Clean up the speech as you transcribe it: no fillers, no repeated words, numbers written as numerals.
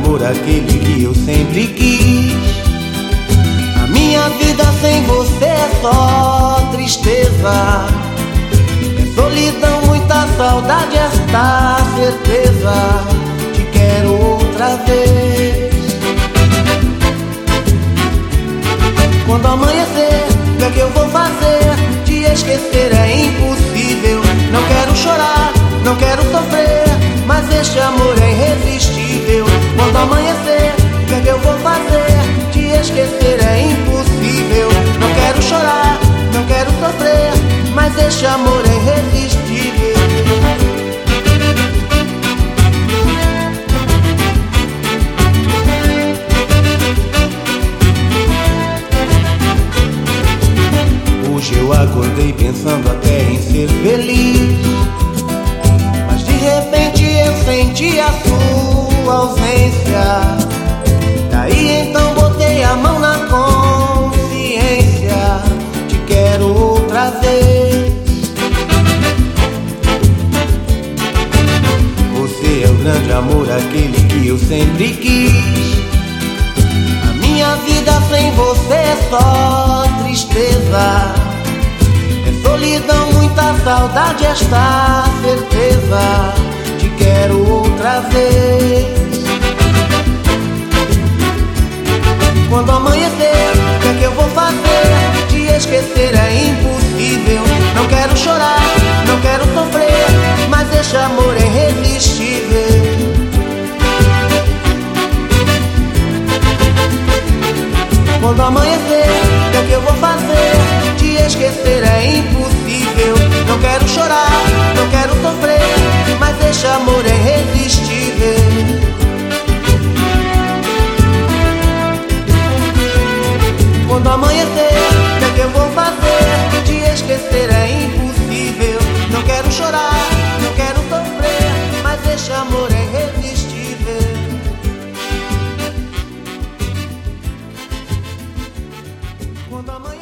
amor, aquele que eu sempre quis. A minha vida sem você é só tristeza, é solidão, muita saudade, esta certeza. Te quero outra vez. Quando amanhecer, o que é que eu vou fazer? Te esquecer é impossível. Não quero chorar, não quero sofrer, mas este amor é irresistível. Quando amanhecer, o que é que eu vou fazer? Te esquecer é impossível. Não quero chorar, não quero sofrer, mas este amor é irresistível. Hoje eu acordei pensando até em ser feliz, mas de repente eu senti a sua ausência. Daí então botei a mão na consciência. Te quero outra vez. Você é o grande amor, aquele que eu sempre quis. A minha vida sem você é só tristeza, é solidão, muita saudade, esta certeza. Te quero outra vez. Quando amanhecer, o que é que eu vou fazer? Te esquecer é impossível. Não quero chorar, não quero sofrer, mas este amor é irresistível. Quando amanhecer, o que é que eu vou fazer? Te esquecer é impossível. Não quero chorar, não quero sofrer, mas este amor é irresistível. Quando amanhecer, o que é que eu vou fazer? Te esquecer é impossível. Não quero chorar, não quero sofrer, mas este amor é irresistível. Quando amanhecer